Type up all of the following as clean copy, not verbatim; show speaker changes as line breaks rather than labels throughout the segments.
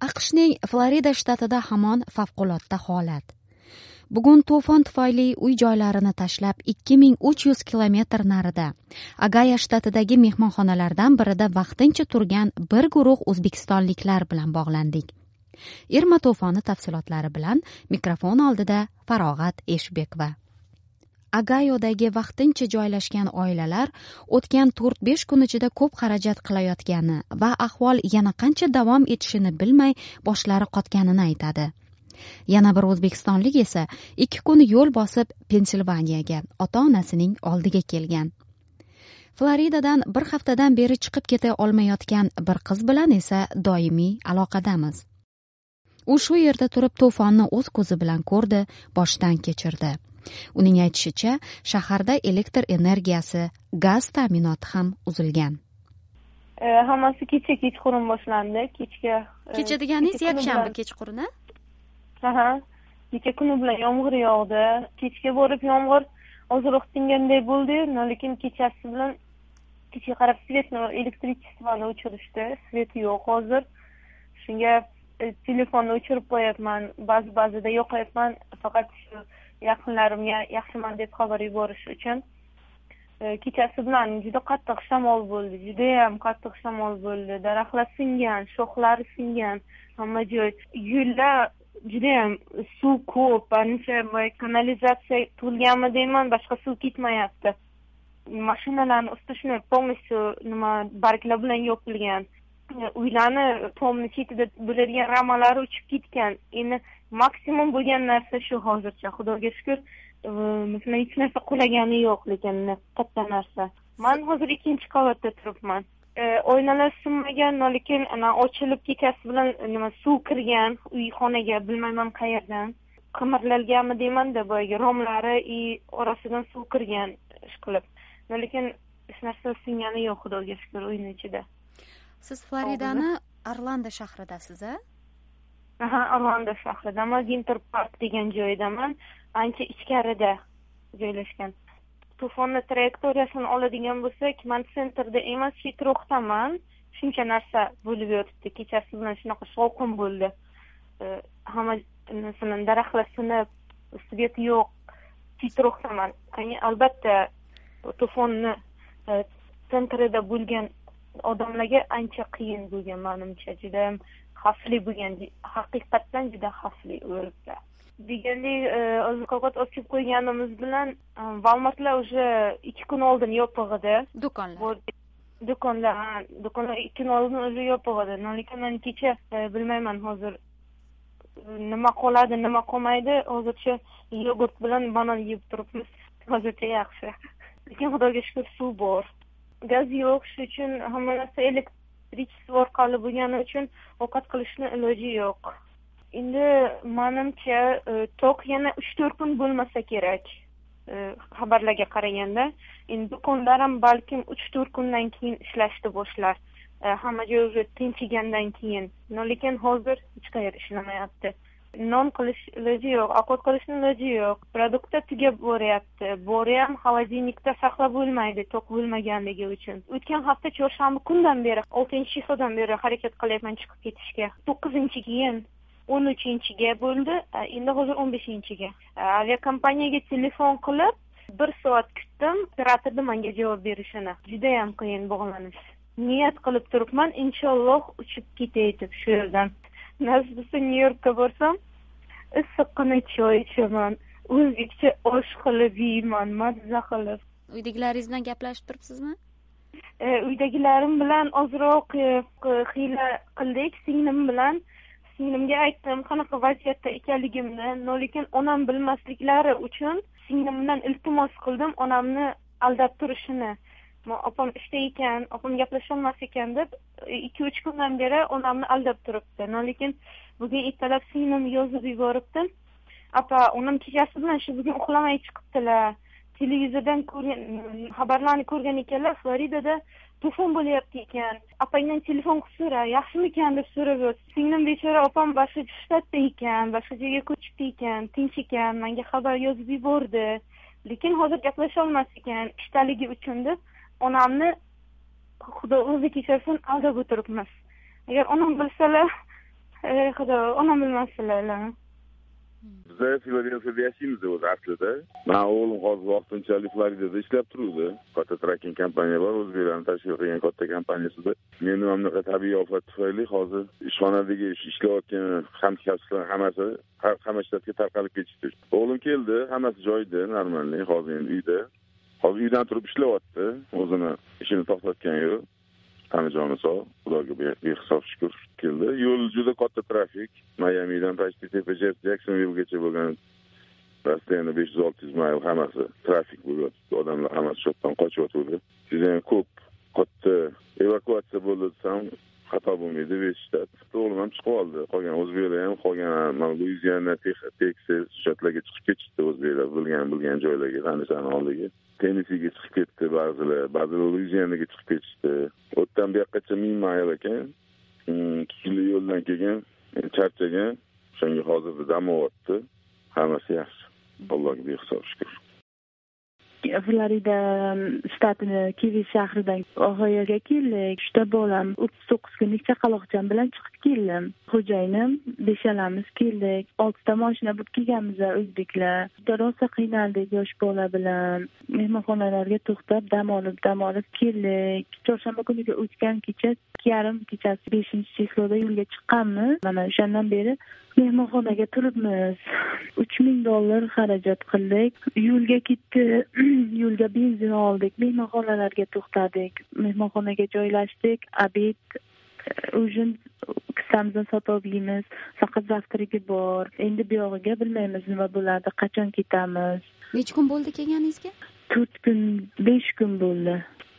AQShning Florida shtatida hamon favqulodda holat. Bugun to'fon tufayli uy-joylarini tashlab 2300 kilometr narida Ogayo shtatidagi mehmonxonalardan birida vaqtincha turgan bir guruh o'zbekistonliklar bilan bog'landik. Irma to'foni tafsilotlari bilan mikrofon oldida Farog'at Eshbekova. Ogayodagi vaqtincha joylashgan oilalar o'tgan 4-5 kun ichida ko'p xarajat qilayotgani va ahvol yana qancha davom etishini bilmay boshlari qotganini aytadi. Yana bir o'zbekistonlik esa 2 kun yo'l bosib Pensilvaniyaga ota-onasining oldiga kelgan. Floridadan bir haftadan beri chiqib keta olmayotgan bir qiz bilan esa doimiy aloqadamiz. U shu yerda turib to'fonni o'z ko'zi bilan ko'rdi, boshdan kechirdi. Uning aytishicha, shaharda elektr energiyasi, gaz ta'minoti ham uzilgan.
Hammasi kechqurun boshlandi.
Kecha deganingiz yakshanba kechquruni?
Kecha kuni bilan yomg'ir yog'di. Kechga borib yomg'ir ozroq tinganday bo'ldi, lekin kechasi bilan kechga qarab elektrichествоni o'chirishdi. Svet yo'q hozir. Shunga telefonni o'chirib qo'yapman. Ba'zida yo'qayapman, faqat shu yaqinlarimga yaxshiman deb xabar yuborish uchun. Kechasi bilan juda qattiq shamol bo'ldi. Juda ham qattiq shamol bo'ldi. Daraxtlar singan, shoxlari singan, hamma joy. Yo'llar juda ham suv ko'p, ancha kanalizatsiya to'lganmi deyman, boshqa suv ketmayapti. Mashinalarning usti shuni полностью barglar bilan yopilgan. Uylarni tomni chetida bo'ladigan ramalari uchib ketgan. Endi maksimum bo'lgan narsa shu hozircha, xudoga shukr. Masalan, hech narsa qulagani yo'q, lekin katta narsa. Men hozir 2-qavatda turibman. Oynalar sinmagan, lekin ochilib kechasi bilan suv kirgan uy xonaga, bilmayman qayerdan. Qimirlalganmi deyman-da, boyagi romlari orasidan suv kirgan ishqilib. Lekin hech narsa singani yo'q, xudoga shukr, uyning ichida.
Siz Floridani Orlando shahridasiz-a?
Orlando shahridaman, Winter Park degan joydaman, ancha ichkarida joylashgan. To'fonni trayektoriyasini oladigan bo'lsak, men sentrda emas, chetroqdaman. Shuncha narsa bo'lib yotibdi. Kechasi bilan shunaqa shovqin bo'ldi. Hamma masalan daraxtlar sinib, svet yo'q. Chetroqdaman. Albatta, to'fonni sentrida bo'lgan odamlarga ancha qiyin bo'lgan, menimcha. Juda ham xavfli bo'lgan, haqiqatdan juda xavfli o'libdi. Degandek, oziq-ovqat ochib qo'yganimiz bilan Walmartlar уже 2 kun oldin yopiq edi. Do'konlar 2 kun oldin уже yopiq edi. Lekin men kecha bilmayman hozir nima qoladi, nima qolmaydi. Hozircha yogurt bilan banan yeb turibmiz. Hozircha yaxshi. Lekin xudoga shukr suv bor. Gaz yo'q, shuning uchun hamma narsa elektrichество orqali bo'lgani uchun ovqat qilishning iloji yo'q. Endi menimcha tok yana 3-4 kun bo'lmasa kerak. Xabarlarga qaraganda, endi do'konlar ham balkim 3-4 kundan keyin ishlashni boshlar. Hamma joy o'zi tinchigandan keyin. Lekin hozir hech qayerda ishlamayapti. Non qilish iloji yo'q, ovqat qilishning iloji yo'q. Produktlar tugab boryapti. Bori ham xolodilnikda saqlab bo'lmaydi, to'q bo'lmaganligi uchun. O'tgan hafta chorshanba kundan beri, 6-haftadan beri harakat qilyapman chiqib ketishga. 9-keyin 13-ga bo'ldi, endi hozir 15-ga. Aviakompaniyaga telefon qilib 1 soat kutdim, operatorda menga javob berishini. Juda ham qiyin bog'lanish. Niyat qilib turibman, inshaalloh uchib ketay deb shu yerdan. Nasib bo'lsa Nyu-Yorkka borsam, issiqqina choy ichaman, o'zbekcha osh qilib yeyman, mazza qilib.
Uydagilaringiz bilan gaplashib turibsizmi?
Uydagilarim bilan ozroq xiyla qildik, singlim bilan. Singlimga aytdim qanaqa vaziyatda ekanligimni, lekin onam bilmasliklari uchun singlimdan iltimos qildim onamni aldab turishini. Opam ishda ekan, opam gaplasholmas ekan deb 2-3 kundan beri onamni aldab turibdi. Lekin bugun ertalab singlim yozib yuboribdi. Apa, onam kechasi bilan shu bugun uxlamay chiqibdilar. Televizordan ko'rgan xabarlarni ko'rgan ekanlar, Floridada to'fon bo'lyapti ekan. Apangdan telefon qilib so'ra, yaxshimikan deb so'rab yotdi. Singlim bechora opam boshqa shtatda ekan, boshqa joyga ko'chibdi ekan, tinch ekan, menga xabar yozib yubordi. Lekin hozir gaplasha olmas ekan, ishtaligi uchun deb onamni xudo o'zi kechirsin aldab o'tiribmiz. Agar onam bilsalar, Xudo, onam bilmasdilar.
Biza Filadelfiyada yashaymiz o'zi aslida. Men o'g'lim hozir vaqtinchalik Floridada ishlab turibdi. Katta tracking kompaniya bor, o'zbeklarning tashkil qilgan katta kompaniyasida. Men mamlakat tabiiy ofat tufayli hozir ishxonadagi ishlayotgan hamkasblar hamma shtatga tarqalib ketishdi. O'g'lim keldi, hammasi joyida, normalniy, hozir endi uyda. Hozir uydan turib ishlayapti, o'zini ishini to'xtatgan yo'q. Tanijoni sog', Xudoga behisob shukr keldi. Yo'l juda katta trafik. Miamidan Tashkent Jacksonvillegacha bo'lgan rastani 500-600 mayl hammasi trafik bo'lyapti. Odamlar hammasi shotdan qochyapti. Juda ko'p katta evakuatsiya bo'ldi desam xato bo'lmaydi. 5 shtat. O'g'lim ham chiqib oldi. Qolgan o'zbeklar ham, qolgan Luiziana, Texas shtatlarga chiqib ketishdi o'zbeklar bilgan joylarga, tanishani oldiga. Tennesseega chiqib ketdi ba'zilar Luizianaga chiqib ketishdi. O'tdan bu yoqqacha 1000 mayl ekan. 2 kilo yo'ldan kelgan, charchagan. Shunga hozir dam olyapti. Hammasi yaxshi. Allohga behisob shukr.
Florida shtatini Kivi shahridan Ohayoga keldik. Juda bolam 39 kunlik chaqaloqcham bilan chiqib keldim. Xo'jayinim beshalamiz keldik. 6 ta mashina bo'lib kelganmiz o'zbeklar. Juda rosa qiynaldik yosh bola bilan. Mehmonxonalarga to'xtab dam olib keldik. Chorshanba kuniga o'tgan kecha 2:30 kechasi 5-cheklovda yo'lga chiqqanmiz. Mana o'shandan beri mehmonxonaga turibmiz. $3000 xarajat qildik. Yo'lga ketdi. Yo'lga benzin oldik. Mehmonxonalarga to'xtadik. Mehmonxonaga joylashdik. Obed, ujin qisamizni sotib faqat zavtriga bor. Endi bu yog'iga bilmaymiz nima bo'ladi, qachon ketamiz.
Necha kun bo'ldi kelganingizga?
4 kun, 5 kun bo'ldi.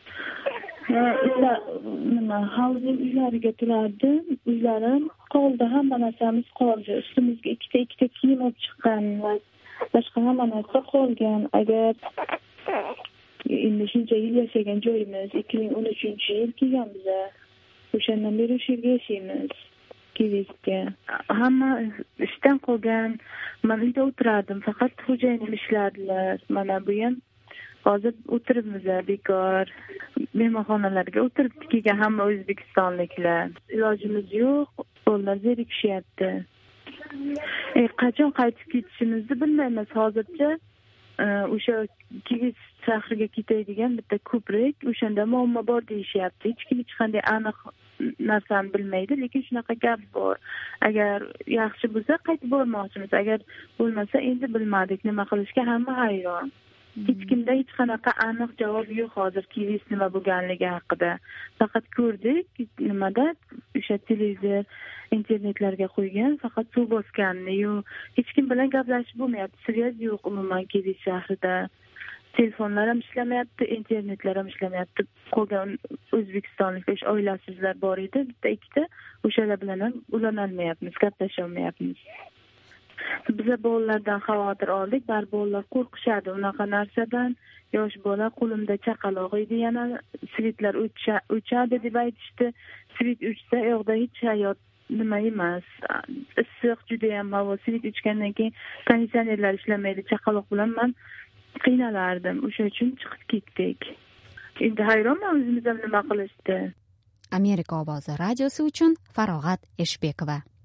Housing uylariga turardi. Uylarim qoldi, hamma narsamiz qoldi. Ustimizga ikkita kiyim olib chiqqan va boshqa hamma narsa qolgan. Agar endi shuncha yil yashagan joyimiz 2013-yil kelganmiz. O'shandan beri o'sha yerga yashaymiz. Kivizga. Hamma ishdan qolgan. Men uyda o'tirardim, faqat xo'jayinim ishlardilar. Mana bu ham hozir o'tiribmiz bekor. Mehmonxonalarga o'tirib kelgan hamma o'zbekistonliklar. Ilojimiz yo'q, ular zerikishyapti. Qachon qaytib ketishimizni bilmaymiz hozircha. O'sha Kivis shahriga ketadigan bitta ko'prik, o'shanda muammo bor deyishyapti. Hech kim hech qanday aniq narsani bilmaydi, lekin shunaqa gap bor. Agar yaxshi bo'lsa qaytib bormoqchimiz, agar bo'lmasa endi bilmadik nima qilishga, hamma hayron. Hech kimda hech qanaqa aniq javob yo'q hozir Kivis nima bo'lganligi haqida. Faqat ko'rdik nimada o'sha televizor, internetlarga qo'ygan, faqat suv bosganini-yu, hech kim bilan gaplashib bo'lmayapti. Svязь yo'q umuman Kivis shahrida. Telefonlar ham ishlamayapti, internetlar ham ishlamayapti. Qolgan o'zbekistonlik oilasizlar bor edi, bitta ikkita, o'shalar bilan ham ulanolmayapmiz, gaplasha olmayapmiz. Biz bolalardan xavotir oldik, bolalar qo'rqishadi unaqa narsadan. Yosh bola qo'limda chaqaloq edi, yana svitlar o'chadi deb aytishdi. Svit o'chsa, yo'qda hech hayot nima emas. Issiq juda ham havo, svit o'chgandan keyin konditsionerlar ishlamaydi. Chaqaloq bilan men qiynalardim. O'sha uchun chiqib ketdik. Endi hayronman o'zimiz ham nima qilishdi.
Amerika ovozi radiosi uchun Farog'at Eshbekova.